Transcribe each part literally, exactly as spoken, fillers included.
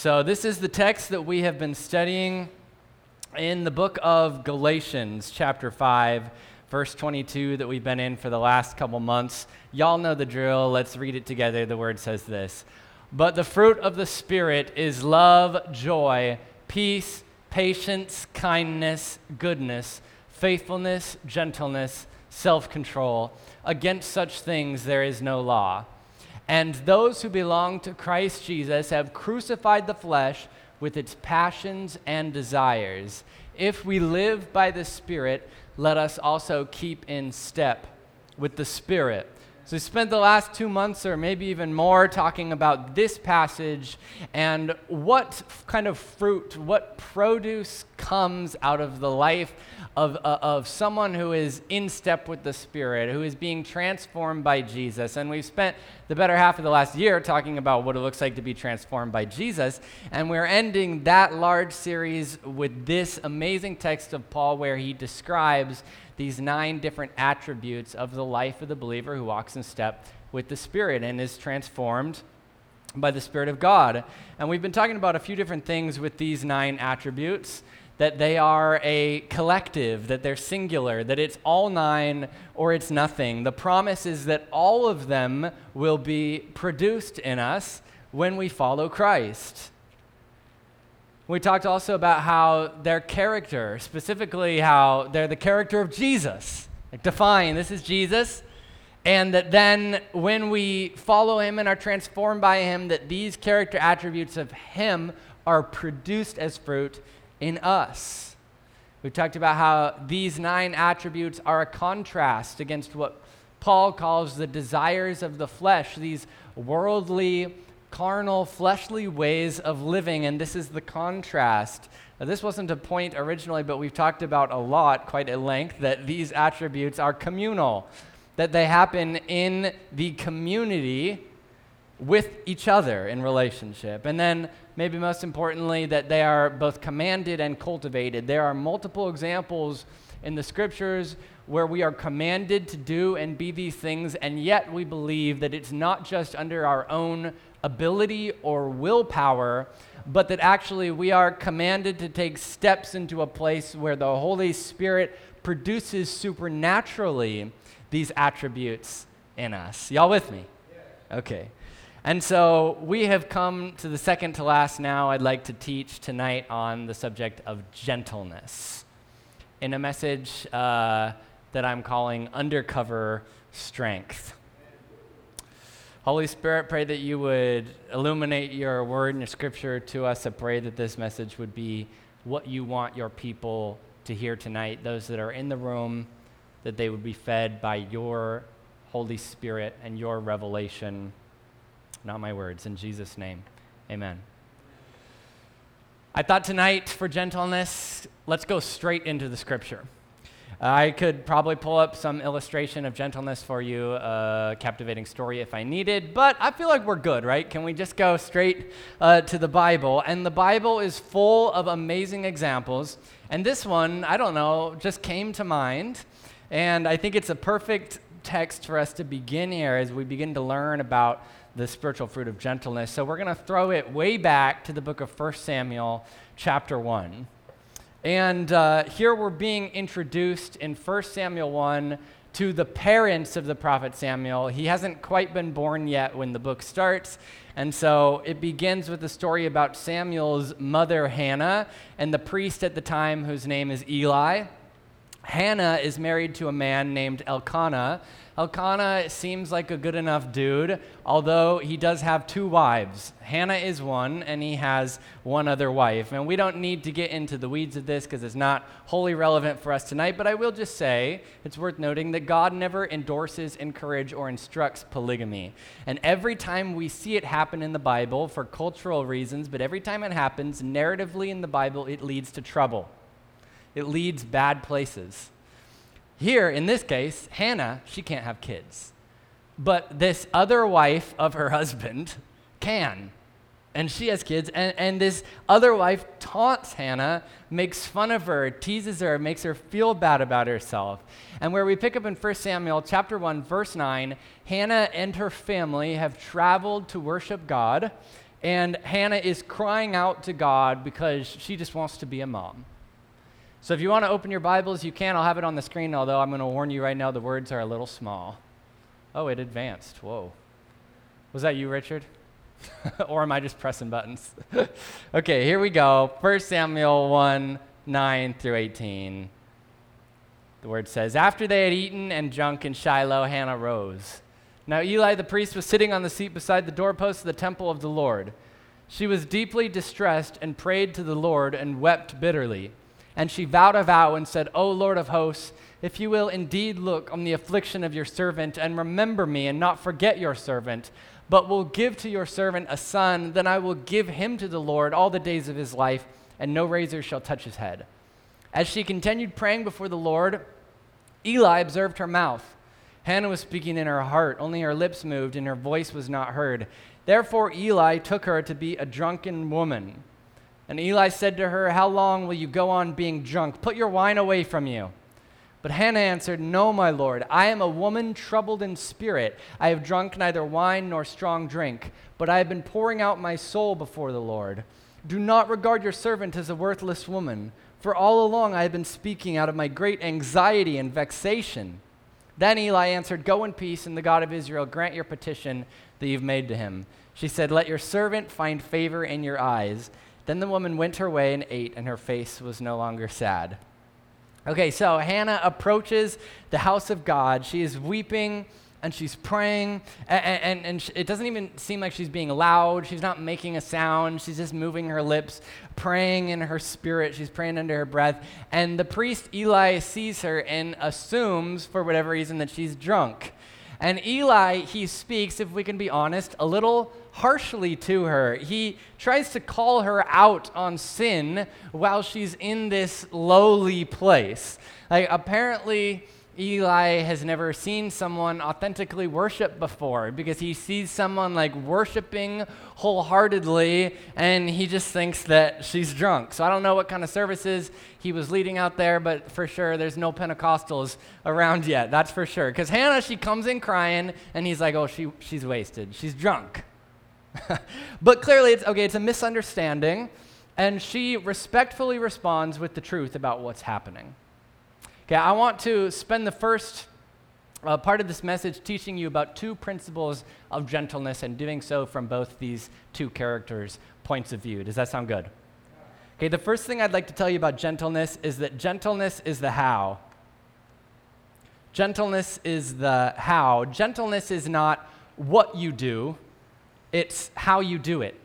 So this is the text that we have been studying in the book of Galatians, chapter five, verse twenty-two, that we've been in for the last couple months. Y'all know the drill. Let's read it together. The word says this: "But the fruit of the Spirit is love, joy, peace, patience, kindness, goodness, faithfulness, gentleness, self-control. Against such things there is no law. And those who belong to Christ Jesus have crucified the flesh with its passions and desires. If we live by the Spirit, let us also keep in step with the Spirit." So we spent the last two months or maybe even more talking about this passage and what kind of fruit, what produce comes out of the life of, uh, of someone who is in step with the Spirit, who is being transformed by Jesus. And we've spent the better half of the last year talking about what it looks like to be transformed by Jesus. And we're ending that large series with this amazing text of Paul where he describes these nine different attributes of the life of the believer who walks in step with the Spirit and is transformed by the Spirit of God. And we've been talking about a few different things with these nine attributes, that they are a collective, that they're singular, that it's all nine or it's nothing. The promise is that all of them will be produced in us when we follow Christ. We talked also about how their character, specifically how they're the character of Jesus, like define, this is Jesus, and that then when we follow him and are transformed by him, that these character attributes of him are produced as fruit in us. We talked about how these nine attributes are a contrast against what Paul calls the desires of the flesh, these worldly, carnal, fleshly ways of living, and this is the contrast. Now, this wasn't a point originally, but we've talked about a lot, quite at length, that these attributes are communal, that they happen in the community with each other in relationship. And then, maybe most importantly, that they are both commanded and cultivated. There are multiple examples in the scriptures where we are commanded to do and be these things, and yet we believe that it's not just under our own ability or willpower, but that actually we are commanded to take steps into a place where the Holy Spirit produces supernaturally these attributes in us. Y'all with me? Okay. And so we have come to the second to last now. I'd like to teach tonight on the subject of gentleness in a message uh, that I'm calling Undercover Strength. Holy Spirit, pray that you would illuminate your word and your scripture to us. I pray that this message would be what you want your people to hear tonight, those that are in the room, that they would be fed by your Holy Spirit and your revelation, not my words. In Jesus' name, amen. I thought tonight for gentleness, let's go straight into the scripture. I could probably pull up some illustration of gentleness for you, a captivating story if I needed, but I feel like we're good, right? Can we just go straight uh, to the Bible? And the Bible is full of amazing examples, and this one, I don't know, just came to mind, and I think it's a perfect text for us to begin here as we begin to learn about the spiritual fruit of gentleness. So we're going to throw it way back to the book of First Samuel, chapter one. And uh, here we're being introduced in First Samuel one to the parents of the prophet Samuel. He hasn't quite been born yet when the book starts. And so it begins with a story about Samuel's mother, Hannah, and the priest at the time whose name is Eli. Hannah is married to a man named Elkanah. Elkanah seems like a good enough dude, although he does have two wives. Hannah is one, and he has one other wife. And we don't need to get into the weeds of this because it's not wholly relevant for us tonight, but I will just say it's worth noting that God never endorses, encourages, or instructs polygamy. And every time we see it happen in the Bible for cultural reasons, but every time it happens narratively in the Bible, it leads to trouble. It leads bad places. Here, in this case, Hannah, she can't have kids. But this other wife of her husband can. And she has kids. And, and this other wife taunts Hannah, makes fun of her, teases her, makes her feel bad about herself. And where we pick up in First Samuel chapter one, verse nine, Hannah and her family have traveled to worship God. And Hannah is crying out to God because she just wants to be a mom. So if you want to open your Bibles, you can. I'll have it on the screen, although I'm going to warn you right now, the words are a little small. Oh, it advanced. Whoa. Was that you, Richard? Or am I just pressing buttons? Okay, here we go. First Samuel one, nine through eighteen. The word says, "After they had eaten and drunk in Shiloh, Hannah rose. Now Eli the priest was sitting on the seat beside the doorpost of the temple of the Lord. She was deeply distressed and prayed to the Lord and wept bitterly. And she vowed a vow and said, 'O Lord of hosts, if you will indeed look on the affliction of your servant and remember me and not forget your servant, but will give to your servant a son, then I will give him to the Lord all the days of his life, and no razor shall touch his head.' As she continued praying before the Lord, Eli observed her mouth. Hannah was speaking in her heart, only her lips moved and her voice was not heard. Therefore Eli took her to be a drunken woman. And Eli said to her, 'How long will you go on being drunk? Put your wine away from you.' But Hannah answered, 'No, my Lord, I am a woman troubled in spirit. I have drunk neither wine nor strong drink, but I have been pouring out my soul before the Lord. Do not regard your servant as a worthless woman, for all along I have been speaking out of my great anxiety and vexation.' Then Eli answered, 'Go in peace, and the God of Israel grant your petition that you've made to him.' She said, 'Let your servant find favor in your eyes.' Then the woman went her way and ate, and her face was no longer sad." Okay, so Hannah approaches the house of God. She is weeping and she's praying, and, and, and it doesn't even seem like she's being loud. She's not making a sound. She's just moving her lips, praying in her spirit. She's praying under her breath. And the priest Eli sees her and assumes, for whatever reason, that she's drunk. And Eli, he speaks, if we can be honest, a little harshly to her. He tries to call her out on sin while she's in this lowly place. Like, apparently, Eli has never seen someone authentically worship before, because he sees someone like worshiping wholeheartedly and he just thinks that she's drunk. So I don't know what kind of services he was leading out there, but for sure there's no Pentecostals around yet, that's for sure. Because Hannah, she comes in crying and he's like, oh, she she's wasted, she's drunk. But clearly it's okay, it's a misunderstanding, and she respectfully responds with the truth about what's happening. Okay, I want to spend the first uh, part of this message teaching you about two principles of gentleness, and doing so from both these two characters' points of view. Does that sound good? Okay, the first thing I'd like to tell you about gentleness is that gentleness is the how. Gentleness is the how. Gentleness is not what you do, it's how you do it.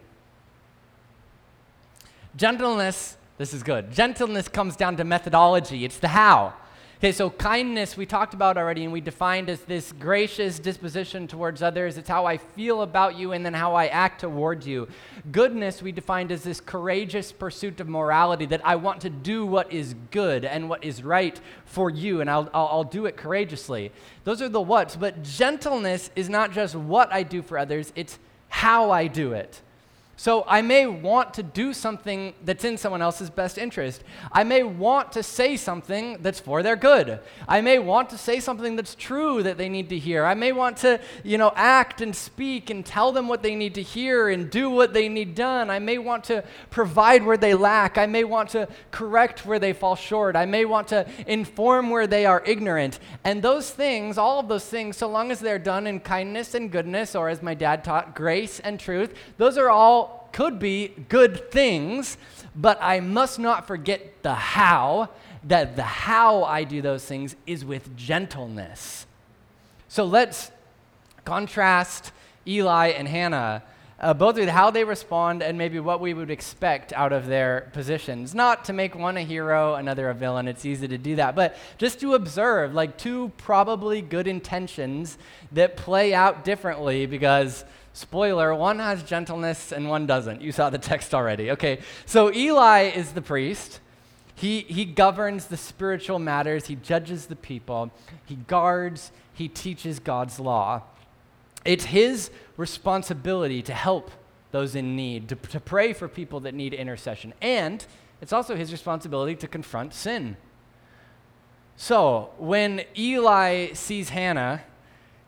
Gentleness, this is good. Gentleness comes down to methodology. It's the how. Okay, so kindness we talked about already, and we defined as this gracious disposition towards others. It's how I feel about you and then how I act towards you. Goodness we defined as this courageous pursuit of morality, that I want to do what is good and what is right for you, and I'll, I'll, I'll do it courageously. Those are the whats, but gentleness is not just what I do for others, it's how I do it. So I may want to do something that's in someone else's best interest. I may want to say something that's for their good. I may want to say something that's true that they need to hear. I may want to, you know, act and speak and tell them what they need to hear and do what they need done. I may want to provide where they lack. I may want to correct where they fall short. I may want to inform where they are ignorant. And those things, all of those things, so long as they're done in kindness and goodness, or as my dad taught, grace and truth, those are all could be good things, but I must not forget the how, that the how I do those things is with gentleness. So let's contrast Eli and Hannah, uh, both with how they respond and maybe what we would expect out of their positions. Not to make one a hero, another a villain, it's easy to do that, but just to observe like two probably good intentions that play out differently, because spoiler, one has gentleness and one doesn't. You saw the text already. Okay, so Eli is the priest. He, he governs the spiritual matters. He judges the people. He guards. He teaches God's law. It's his responsibility to help those in need, to, to pray for people that need intercession. And it's also his responsibility to confront sin. So when Eli sees Hannah,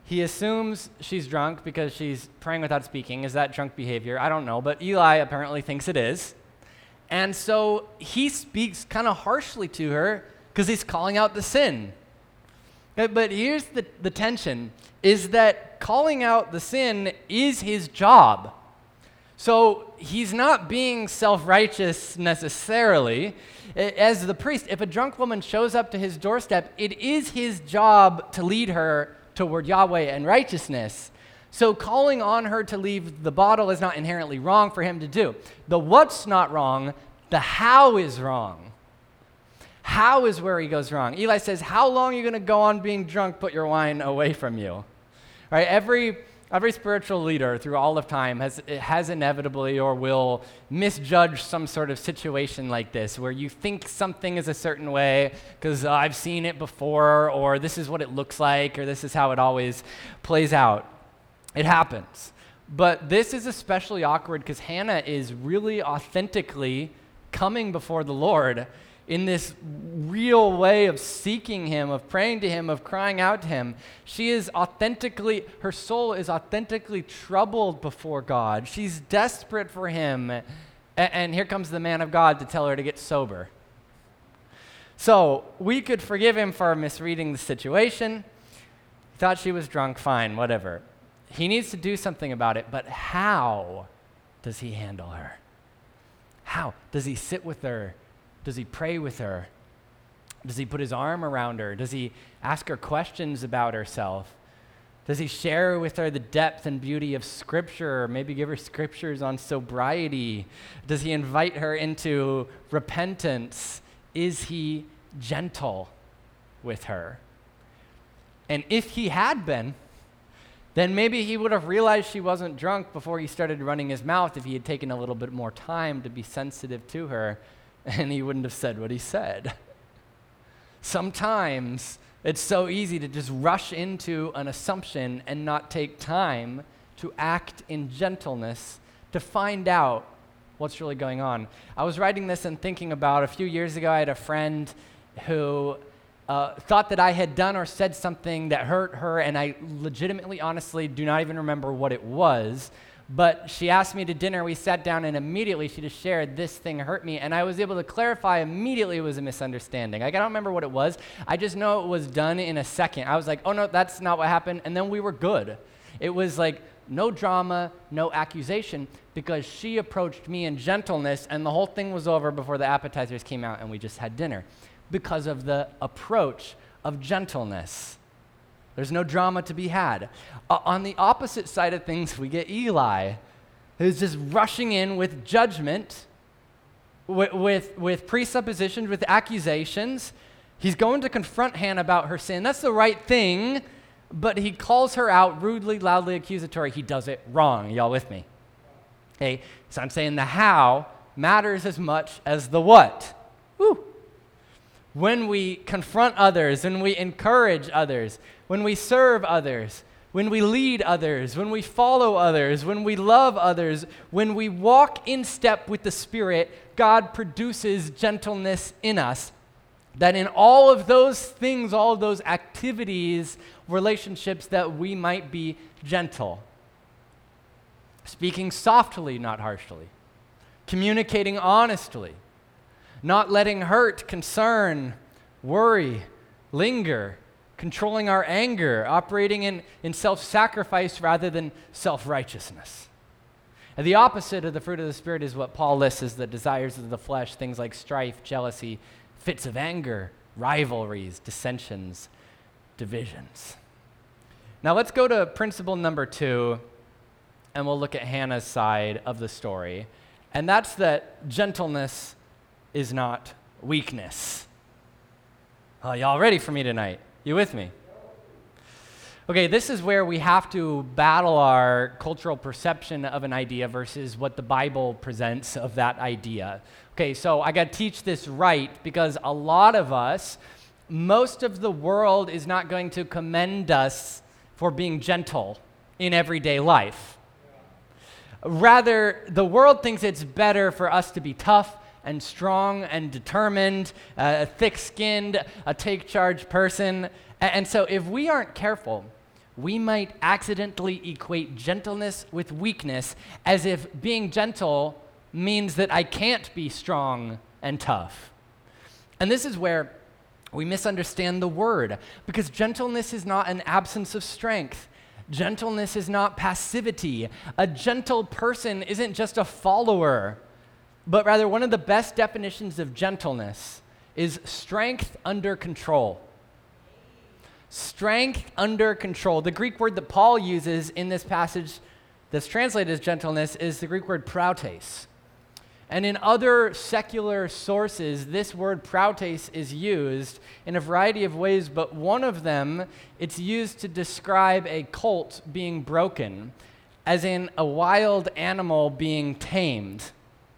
He assumes she's drunk because she's praying without speaking. Is that drunk behavior? I don't know, but Eli apparently thinks it is. And so he speaks kind of harshly to her because he's calling out the sin. But, but here's the, the tension, is that calling out the sin is his job. So he's not being self-righteous necessarily. As the priest, if a drunk woman shows up to his doorstep, it is his job to lead her toward Yahweh and righteousness. So calling on her to leave the bottle is not inherently wrong for him to do. The what's not wrong, the how is wrong. How is where he goes wrong. Eli says, how long are you going to go on being drunk? Put your wine away from you. All right, every every spiritual leader through all of time has has inevitably or will misjudge some sort of situation like this, where you think something is a certain way because uh, I've seen it before, or this is what it looks like, or this is how it always plays out. It happens. But this is especially awkward because Hannah is really authentically coming before the Lord in this real way of seeking him, of praying to him, of crying out to him. She is authentically, her soul is authentically troubled before God. She's desperate for him. And, and here comes the man of God to tell her to get sober. So we could forgive him for misreading the situation. He thought she was drunk, fine, whatever. He needs to do something about it, but how does he handle her? How? Does he sit with her? Does he pray with her? Does he put his arm around her? Does he ask her questions about herself? Does he share with her the depth and beauty of Scripture, or maybe give her scriptures on sobriety? Does he invite her into repentance? Is he gentle with her? And if he had been, then maybe he would have realized she wasn't drunk before he started running his mouth if he had taken a little bit more time to be sensitive to her, and he wouldn't have said what he said. Sometimes it's so easy to just rush into an assumption and not take time to act in gentleness to find out what's really going on. I was writing this and thinking about a few years ago, I had a friend who Uh, thought that I had done or said something that hurt her, and I legitimately, honestly, do not even remember what it was. But she asked me to dinner, we sat down, and immediately she just shared, this thing hurt me, and I was able to clarify immediately it was a misunderstanding. Like, I don't remember what it was. I just know it was done in a second. I was like, oh no, that's not what happened, and then we were good. It was like no drama, no accusation, because she approached me in gentleness, and the whole thing was over before the appetizers came out, and we just had dinner. Because of the approach of gentleness. There's no drama to be had. Uh, on the opposite side of things, we get Eli, who's just rushing in with judgment, with, with, with presuppositions, with accusations. He's going to confront Hannah about her sin. That's the right thing, but he calls her out rudely, loudly accusatory. He does it wrong. Y'all with me? Okay, so I'm saying the how matters as much as the what. Woo. When we confront others, when we encourage others, when we serve others, when we lead others, when we follow others, when we love others, when we walk in step with the Spirit, God produces gentleness in us. That in all of those things, all of those activities, relationships, that we might be gentle. Speaking softly, not harshly. Communicating honestly. Not letting hurt, concern, worry, linger, controlling our anger, operating in, in self-sacrifice rather than self-righteousness. And the opposite of the fruit of the Spirit is what Paul lists as the desires of the flesh, things like strife, jealousy, fits of anger, rivalries, dissensions, divisions. Now let's go to principle number two, and we'll look at Hannah's side of the story. And that's that gentleness is not weakness. Oh, y'all ready for me tonight? You with me? Okay, this is where we have to battle our cultural perception of an idea versus what the Bible presents of that idea. Okay, so I got to teach this right, because a lot of us, most of the world is not going to commend us for being gentle in everyday life. Rather, the world thinks it's better for us to be tough and strong and determined, uh, thick-skinned, a take-charge person. And, and so if we aren't careful, we might accidentally equate gentleness with weakness, as if being gentle means that I can't be strong and tough. And this is where we misunderstand the word, because gentleness is not an absence of strength. Gentleness is not passivity. A gentle person isn't just a follower, but rather one of the best definitions of gentleness is strength under control. Strength under control. The Greek word that Paul uses in this passage that's translated as gentleness is the Greek word prautes. And in other secular sources, this word prautes is used in a variety of ways, but one of them, it's used to describe a colt being broken, as in a wild animal being tamed.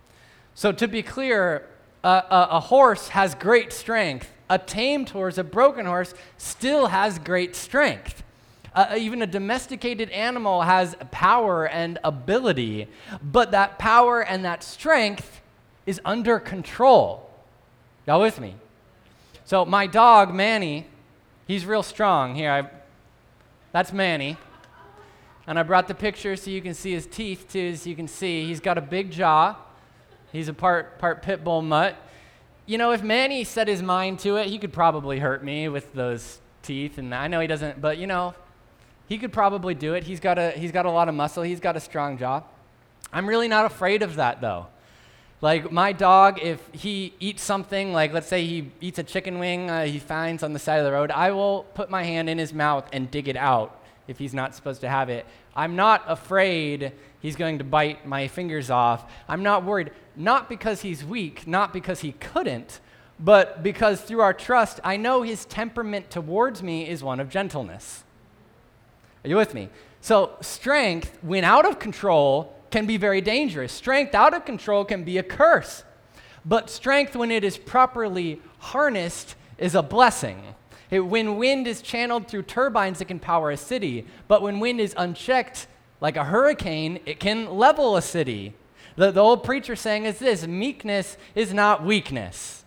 So to be clear, a, a, a horse has great strength. A tamed horse, a broken horse, still has great strength. Uh, even a domesticated animal has power and ability, but that power and that strength is under control. Y'all with me? So my dog, Manny, he's real strong. Here, I, that's Manny. And I brought the picture so you can see his teeth too, so you can see he's got a big jaw. He's a part, part pit bull mutt. You know, if Manny set his mind to it, he could probably hurt me with those teeth, and I know he doesn't, but you know, he could probably do it. He's got a he's got a lot of muscle. He's got a strong jaw. I'm really not afraid of that, though. Like, my dog, if he eats something, like let's say he eats a chicken wing uh, he finds on the side of the road, I will put my hand in his mouth and dig it out if he's not supposed to have it. I'm not afraid he's going to bite my fingers off. I'm not worried, not because he's weak, not because he couldn't, but because through our trust, I know his temperament towards me is one of gentleness. Are you with me? So strength, when out of control, can be very dangerous. Strength out of control can be a curse. But strength, when it is properly harnessed, is a blessing. It, when wind is channeled through turbines, it can power a city. But when wind is unchecked, like a hurricane, it can level a city. The, the old preacher saying is this: meekness is not weakness.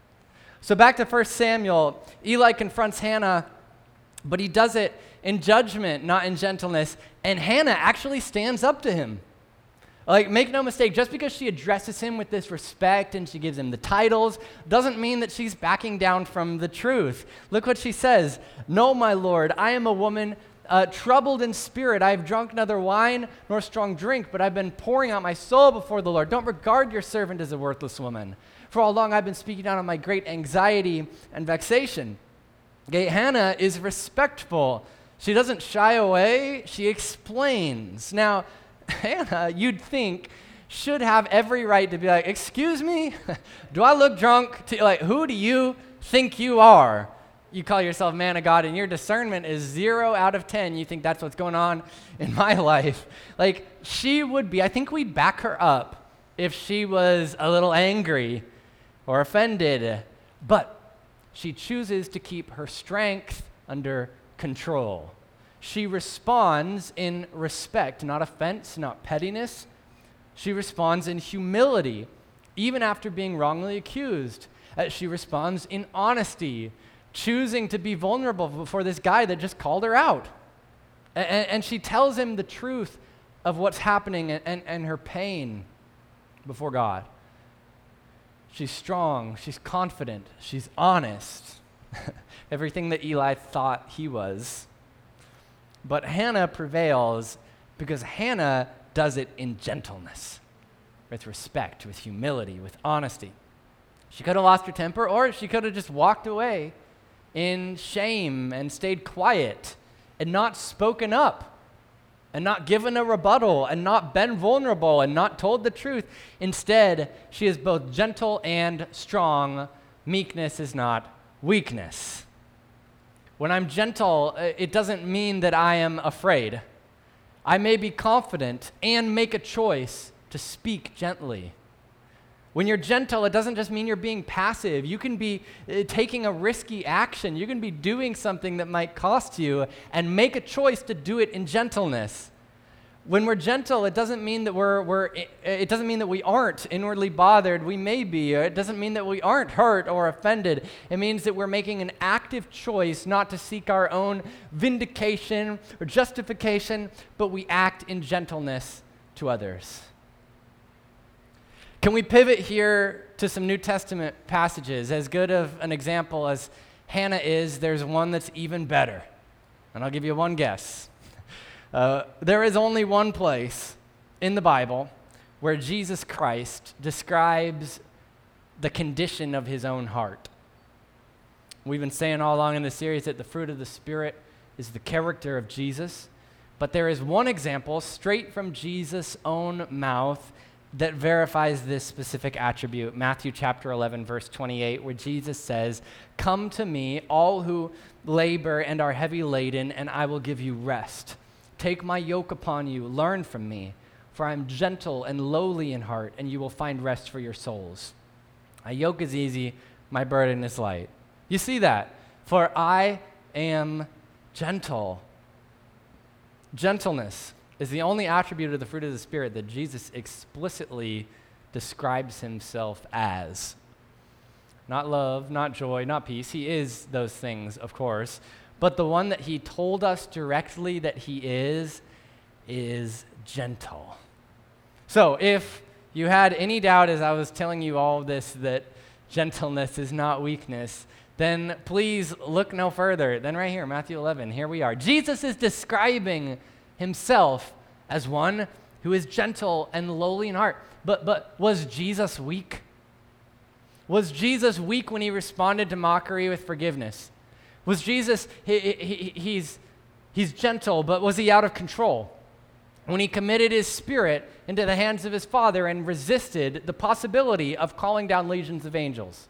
So back to First Samuel, Eli confronts Hannah, but he does it in judgment, not in gentleness. And Hannah actually stands up to him. Like, make no mistake, just because she addresses him with this respect and she gives him the titles doesn't mean that she's backing down from the truth. Look what she says. "No, my lord, I am a woman uh, troubled in spirit. I have drunk neither wine nor strong drink, but I've been pouring out my soul before the Lord. Don't regard your servant as a worthless woman. For all along I've been speaking out of my great anxiety and vexation." Okay, Hannah is respectful. She doesn't shy away, she explains. Now, Hannah, you'd think, should have every right to be like, "Excuse me, do I look drunk? To, like, who do you think you are? You call yourself man of God, and your discernment is zero out of ten. You think that's what's going on in my life." Like, she would be, I think we'd back her up if she was a little angry or offended. But she chooses to keep her strength under control. She responds in respect, not offense, not pettiness. She responds in humility, even after being wrongly accused. Uh, she responds in honesty, choosing to be vulnerable before this guy that just called her out. And, and she tells him the truth of what's happening and, and, and her pain before God. She's strong, she's confident, she's honest. Everything that Eli thought he was. But Hannah prevails because Hannah does it in gentleness, with respect, with humility, with honesty. She could have lost her temper, or she could have just walked away in shame and stayed quiet and not spoken up and not given a rebuttal and not been vulnerable and not told the truth. Instead, she is both gentle and strong. Meekness is not weakness. When I'm gentle, it doesn't mean that I am afraid. I may be confident and make a choice to speak gently. When you're gentle, it doesn't just mean you're being passive. You can be uh, taking a risky action. You can be doing something that might cost you and make a choice to do it in gentleness. When we're gentle, it doesn't mean that we're, we're it doesn't mean that we aren't inwardly bothered. We may be. It doesn't mean that we aren't hurt or offended. It means that we're making an active choice not to seek our own vindication or justification, but we act in gentleness to others. Can we pivot here to some New Testament passages? As good of an example as Hannah is, there's one that's even better. And I'll give you one guess. Uh, there is only one place in the Bible where Jesus Christ describes the condition of his own heart. We've been saying all along in the series that the fruit of the Spirit is the character of Jesus, but there is one example straight from Jesus' own mouth that verifies this specific attribute. Matthew chapter eleven, verse twenty-eight, where Jesus says, "Come to me, all who labor and are heavy laden, and I will give you rest. Take my yoke upon you, learn from me, for I am gentle and lowly in heart, and you will find rest for your souls. My yoke is easy, my burden is light." You see that? For I am gentle. Gentleness is the only attribute of the fruit of the Spirit that Jesus explicitly describes himself as. Not love, not joy, not peace. He is those things, of course. But the one that he told us directly that he is, is gentle. So if you had any doubt as I was telling you all of this that gentleness is not weakness, then please look no further than right here, Matthew eleven. Here we are. Jesus is describing himself as one who is gentle and lowly in heart. But, but was Jesus weak? Was Jesus weak when he responded to mockery with forgiveness? Was Jesus, he, he, he's, he's gentle, but was he out of control? When he committed his spirit into the hands of his Father and resisted the possibility of calling down legions of angels.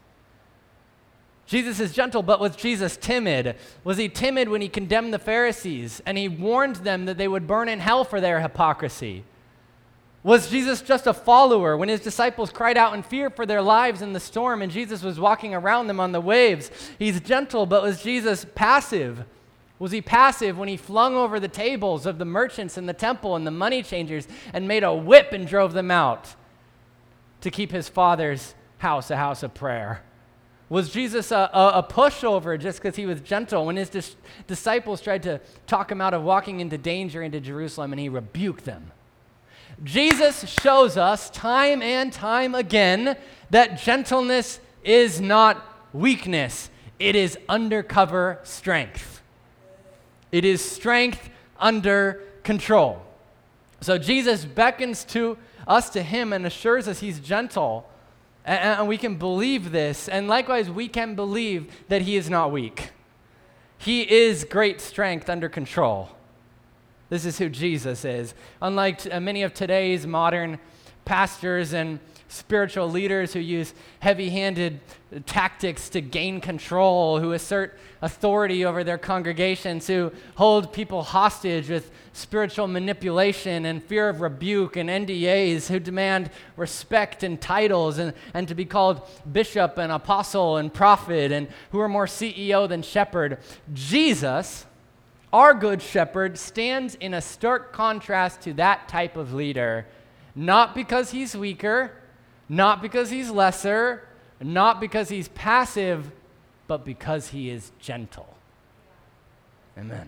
Jesus is gentle, but was Jesus timid? Was he timid when he condemned the Pharisees and he warned them that they would burn in hell for their hypocrisy? Was Jesus just a follower when his disciples cried out in fear for their lives in the storm and Jesus was walking around them on the waves? He's gentle, but was Jesus passive? Was he passive when he flung over the tables of the merchants in the temple and the money changers and made a whip and drove them out to keep his Father's house a house of prayer? Was Jesus a, a, a pushover just because he was gentle when his dis- disciples tried to talk him out of walking into danger into Jerusalem and he rebuked them? Jesus shows us time and time again that gentleness is not weakness. It is undercover strength. It is strength under control. So Jesus beckons to us to him and assures us he's gentle. And, and we can believe this. And likewise, we can believe that he is not weak. He is great strength under control. This is who Jesus is. Unlike t- many of today's modern pastors and spiritual leaders who use heavy-handed tactics to gain control, who assert authority over their congregations, who hold people hostage with spiritual manipulation and fear of rebuke and N D As, who demand respect and titles and, and to be called bishop and apostle and prophet, and who are more C E O than shepherd. Jesus, our good shepherd, stands in a stark contrast to that type of leader, not because he's weaker, not because he's lesser, not because he's passive, but because he is gentle. Amen.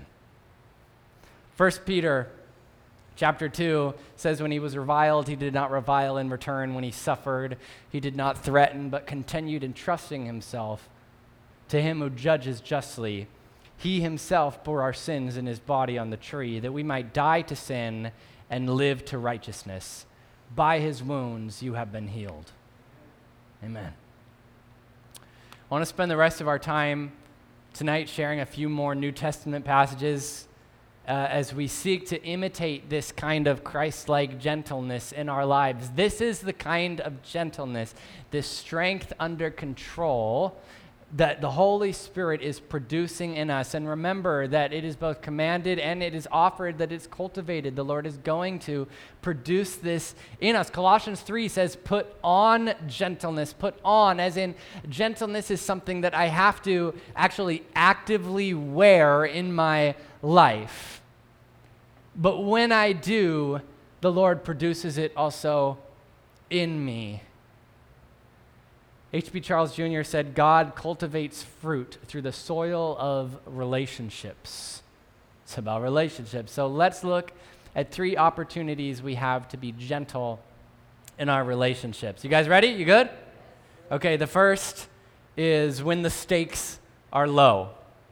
First Peter chapter two says, when he was reviled, he did not revile in return. When he suffered, he did not threaten, but continued entrusting himself to him who judges justly. He himself bore our sins in his body on the tree, that we might die to sin and live to righteousness. By his wounds you have been healed. Amen. I want to spend the rest of our time tonight sharing a few more New Testament passages uh, as we seek to imitate this kind of Christ-like gentleness in our lives. This is the kind of gentleness, this strength under control that the Holy Spirit is producing in us. And remember that it is both commanded and it is offered, that it's cultivated. The Lord is going to produce this in us. Colossians three says, put on gentleness. Put on, as in gentleness is something that I have to actually actively wear in my life. But when I do, the Lord produces it also in me. H B Charles Junior said, God cultivates fruit through the soil of relationships. It's about relationships. So let's look at three opportunities we have to be gentle in our relationships. You guys ready? You good? Okay, the first is when the stakes are low.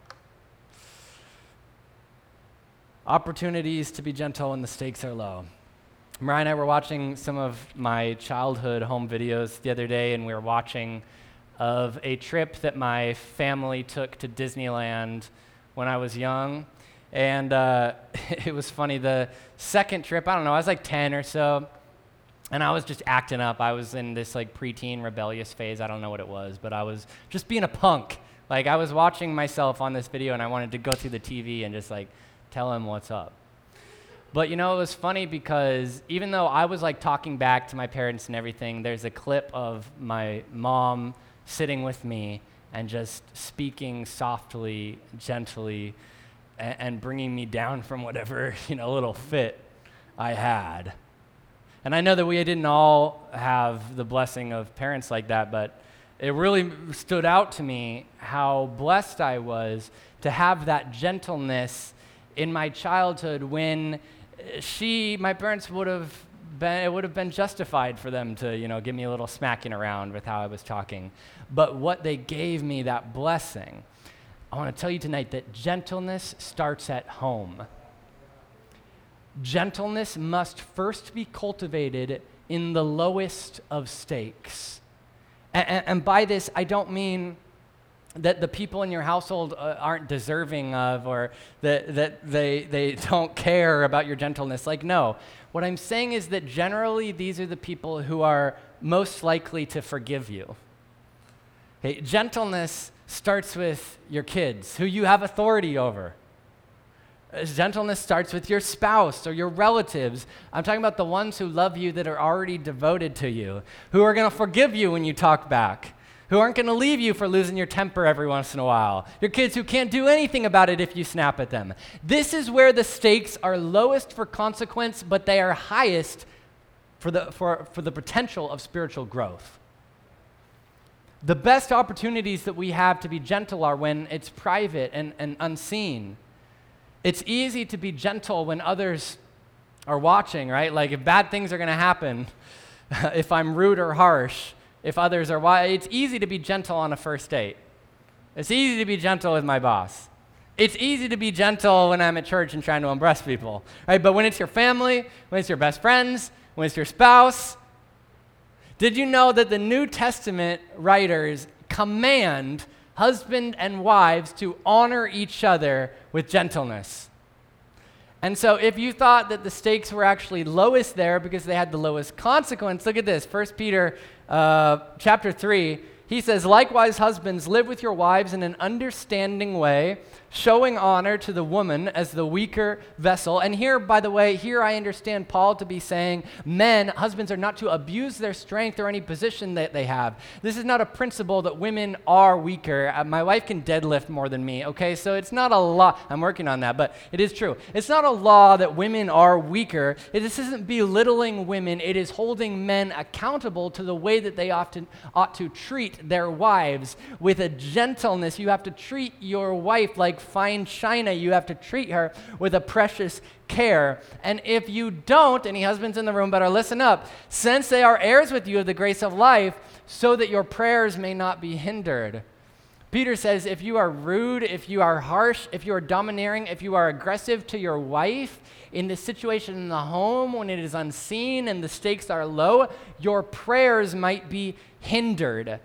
Opportunities to be gentle when the stakes are low. Mariah and I were watching some of my childhood home videos the other day, and we were watching of a trip that my family took to Disneyland when I was young. And uh, it was funny, the second trip, I don't know, I was like ten or so, and I was just acting up. I was in this like preteen rebellious phase. I don't know what it was, but I was just being a punk. Like I was watching myself on this video, and I wanted to go through the T V and just like tell him what's up. But you know, it was funny because even though I was like talking back to my parents and everything, there's a clip of my mom sitting with me and just speaking softly, gently, and, and bringing me down from whatever, you know, little fit I had. And I know that we didn't all have the blessing of parents like that, but it really stood out to me how blessed I was to have that gentleness in my childhood when she, my parents would have been, it would have been justified for them to, you know, give me a little smacking around with how I was talking. But what they gave me, that blessing, I want to tell you tonight that gentleness starts at home. Gentleness must first be cultivated in the lowest of stakes. And, and by this, I don't mean that the people in your household uh, aren't deserving of, or that, that they, they don't care about your gentleness. Like, no. What I'm saying is that generally these are the people who are most likely to forgive you. Okay, gentleness starts with your kids, who you have authority over. Uh, Gentleness starts with your spouse or your relatives. I'm talking about the ones who love you, that are already devoted to you, who are going to forgive you when you talk back, who aren't going to leave you for losing your temper every once in a while. Your kids who can't do anything about it if you snap at them. This is where the stakes are lowest for consequence, but they are highest for the, for, for the potential of spiritual growth. The best opportunities that we have to be gentle are when it's private and, and unseen. It's easy to be gentle when others are watching, right? Like if bad things are going to happen, if I'm rude or harsh, if others are why, it's easy to be gentle on a first date. It's easy to be gentle with my boss. It's easy to be gentle when I'm at church and trying to impress people, right? But when it's your family, when it's your best friends, when it's your spouse, did you know that the New Testament writers command husband and wives to honor each other with gentleness? And so if you thought that the stakes were actually lowest there because they had the lowest consequence, look at this, First Peter uh, chapter three, he says, likewise, husbands, live with your wives in an understanding way, showing honor to the woman as the weaker vessel. And here, by the way, here I understand Paul to be saying, men, husbands are not to abuse their strength or any position that they have. This is not a principle that women are weaker. Uh, my wife can deadlift more than me, okay? So it's not a law. I'm working on that, but it is true. It's not a law that women are weaker. It, this isn't belittling women. It is holding men accountable to the way that they often ought to treat their wives with a gentleness. You have to treat your wife like fine china. You have to treat her with a precious care. And if you don't, any husbands in the room better listen up, since they are heirs with you of the grace of life, so that your prayers may not be hindered. Peter says, if you are rude, if you are harsh, if you are domineering, if you are aggressive to your wife in the situation in the home when it is unseen and the stakes are low, your prayers might be hindered.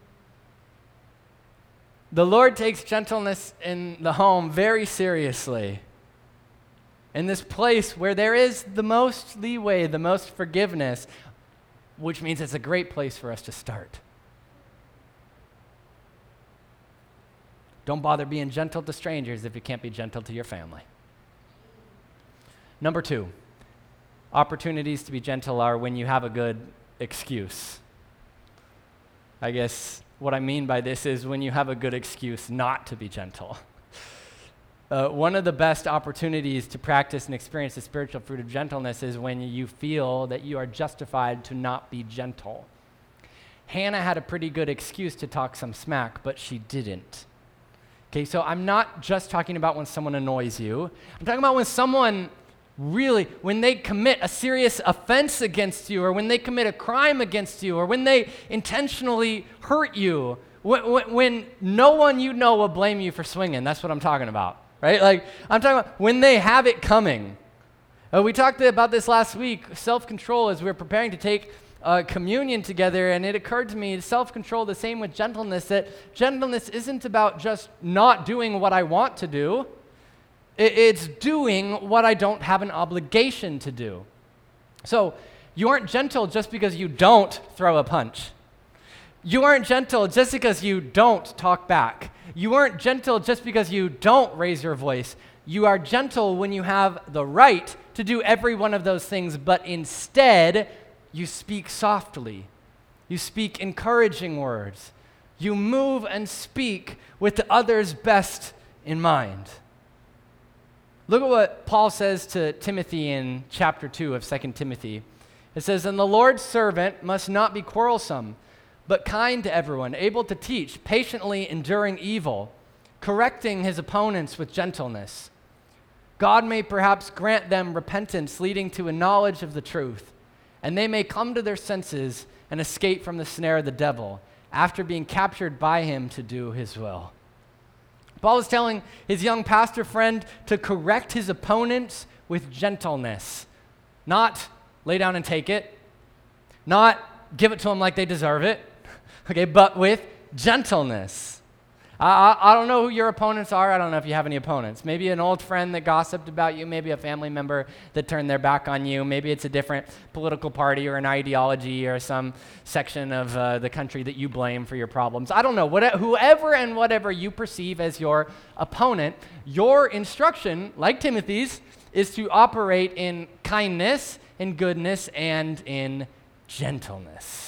The Lord takes gentleness in the home very seriously. In this place where there is the most leeway, the most forgiveness, which means it's a great place for us to start. Don't bother being gentle to strangers if you can't be gentle to your family. Number two, opportunities to be gentle are when you have a good excuse. I guess what I mean by this is when you have a good excuse not to be gentle. Uh, one of the best opportunities to practice and experience the spiritual fruit of gentleness is when you feel that you are justified to not be gentle. Hannah had a pretty good excuse to talk some smack, but she didn't. Okay, so I'm not just talking about when someone annoys you. I'm talking about when someone really, when they commit a serious offense against you, or when they commit a crime against you, or when they intentionally hurt you, when, when, when no one you know will blame you for swinging. That's what I'm talking about. Right? Like, I'm talking about when they have it coming. Uh, we talked about this last week, self-control, as we were preparing to take uh, communion together, and it occurred to me, self-control, the same with gentleness, that gentleness isn't about just not doing what I want to do. It, it's doing what I don't have an obligation to do. So, you aren't gentle just because you don't throw a punch. You aren't gentle just because you don't talk back. You aren't gentle just because you don't raise your voice. You are gentle when you have the right to do every one of those things, but instead, you speak softly. You speak encouraging words. You move and speak with the other's best in mind. Look at what Paul says to Timothy in chapter two of Second Timothy. It says, "And the Lord's servant must not be quarrelsome, but kind to everyone, able to teach, patiently enduring evil, correcting his opponents with gentleness. God may perhaps grant them repentance leading to a knowledge of the truth, and they may come to their senses and escape from the snare of the devil after being captured by him to do his will." Paul is telling his young pastor friend to correct his opponents with gentleness, not lay down and take it, not give it to them like they deserve it, okay, but with gentleness. I, I, I don't know who your opponents are. I don't know if you have any opponents. Maybe an old friend that gossiped about you, maybe a family member that turned their back on you, maybe it's a different political party or an ideology or some section of uh, the country that you blame for your problems. I don't know. What, whoever and whatever you perceive as your opponent, your instruction, like Timothy's, is to operate in kindness, in goodness, and in gentleness.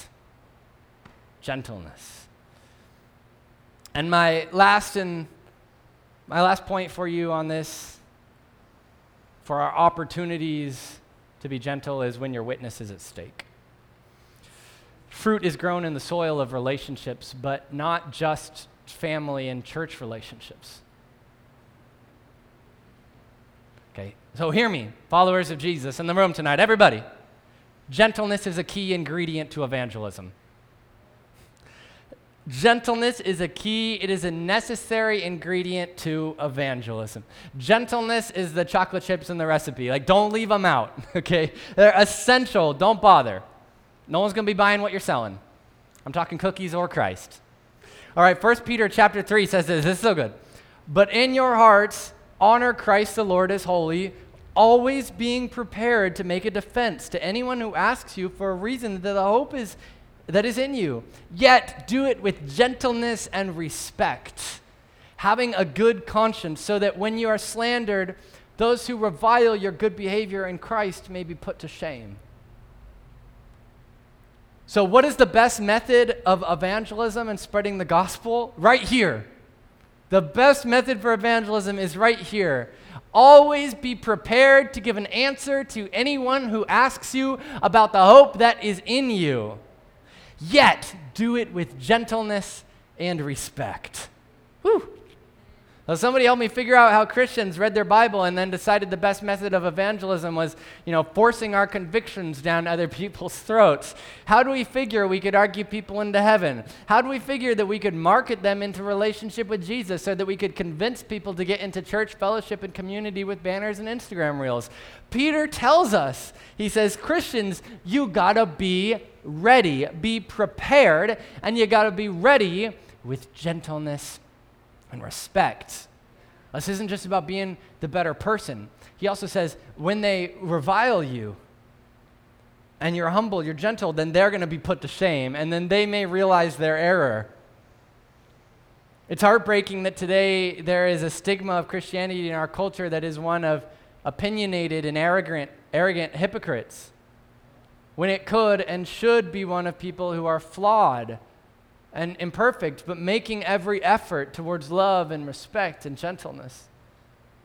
Gentleness. And my last and my last point for you on this, for our opportunities to be gentle, is when your witness is at stake. Fruit is grown in the soil of relationships, but not just family and church relationships. Okay, so hear me, followers of Jesus in the room tonight, everybody. Gentleness is a key ingredient to evangelism. Gentleness is a key, it is a necessary ingredient to evangelism. Gentleness is the chocolate chips in the recipe. Like, don't leave them out, okay? They're essential, don't bother. No one's gonna be buying what you're selling. I'm talking cookies or Christ. All right, First Peter chapter three says this, this is so good. "But in your hearts, honor Christ the Lord as holy, always being prepared to make a defense to anyone who asks you for a reason that the hope is that is in you. Yet do it with gentleness and respect, having a good conscience, so that when you are slandered, those who revile your good behavior in Christ may be put to shame." So what is the best method of evangelism and spreading the gospel? Right here. The best method for evangelism is right here. Always be prepared to give an answer to anyone who asks you about the hope that is in you. Yet do it with gentleness and respect. Whew. So somebody helped me figure out how Christians read their Bible and then decided the best method of evangelism was, you know, forcing our convictions down other people's throats. How do we figure we could argue people into heaven? How do we figure that we could market them into relationship with Jesus so that we could convince people to get into church fellowship and community with banners and Instagram reels? Peter tells us, he says, Christians, you gotta be ready, be prepared, and you gotta be ready with gentleness and respect. This isn't just about being the better person. He also says, when they revile you and you're humble, you're gentle, then they're going to be put to shame, and then they may realize their error. It's heartbreaking that today there is a stigma of Christianity in our culture that is one of opinionated and arrogant, arrogant hypocrites, when it could and should be one of people who are flawed and imperfect, but making every effort towards love and respect and gentleness.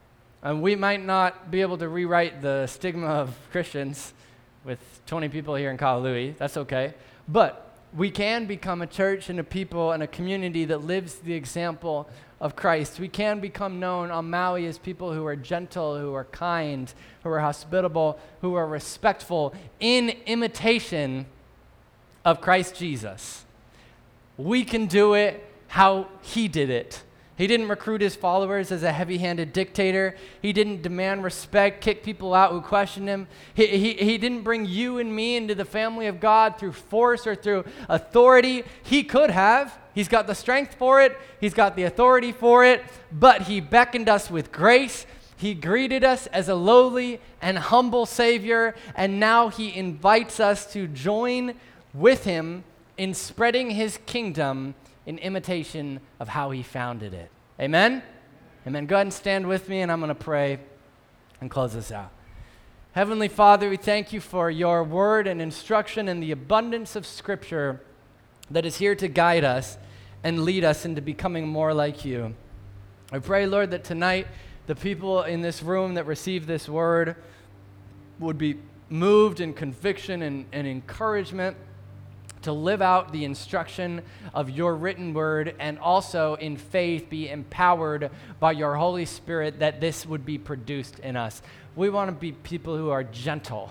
And we might not be able to rewrite the stigma of Christians with twenty people here in Kalalui. That's okay. But we can become a church and a people and a community that lives the example of Christ. We can become known on Maui as people who are gentle, who are kind, who are hospitable, who are respectful in imitation of Christ Jesus. We can do it how he did it. He didn't recruit his followers as a heavy-handed dictator. He didn't demand respect, kick people out who questioned him. He, he, he didn't bring you and me into the family of God through force or through authority. He could have. He's got the strength for it. He's got the authority for it. But he beckoned us with grace. He greeted us as a lowly and humble Savior. And now he invites us to join with him in spreading his kingdom in imitation of how he founded it. Amen? Amen. Go ahead and stand with me, and I'm going to pray and close this out. Heavenly Father, we thank you for your word and instruction and the abundance of Scripture that is here to guide us and lead us into becoming more like you. I pray, Lord, that tonight the people in this room that receive this word would be moved in conviction and, and encouragement to live out the instruction of your written word, and also in faith be empowered by your Holy Spirit that this would be produced in us. We want to be people who are gentle,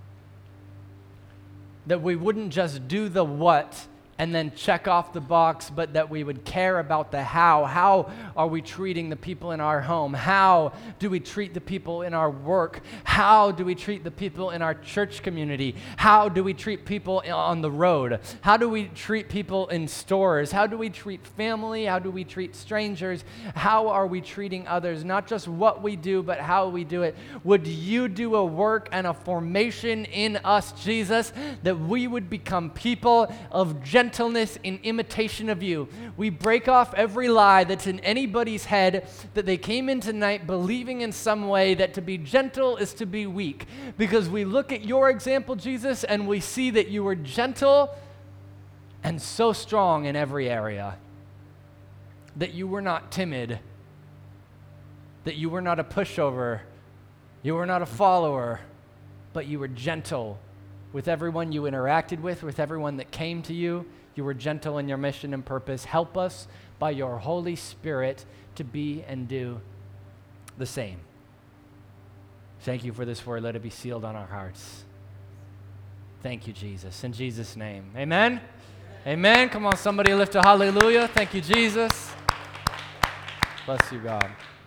that we wouldn't just do the what and then check off the box, but that we would care about the how. How are we treating the people in our home? How do we treat the people in our work? How do we treat the people in our church community? How do we treat people on the road? How do we treat people in stores? How do we treat family? How do we treat strangers? How are we treating others? Not just what we do, but how we do it. Would you do a work and a formation in us, Jesus, that we would become people of gentleness in imitation of you? We break off every lie that's in anybody's head that they came in tonight believing in some way that to be gentle is to be weak, because we look at your example, Jesus, and we see that you were gentle and so strong in every area, that you were not timid, that you were not a pushover, you were not a follower, but you were gentle with everyone you interacted with, with everyone that came to you. You were gentle in your mission and purpose. Help us by your Holy Spirit to be and do the same. Thank you for this word. Let it be sealed on our hearts. Thank you, Jesus. In Jesus' name. Amen? Amen. Amen. Come on, somebody lift a hallelujah. Thank you, Jesus. Bless you, God.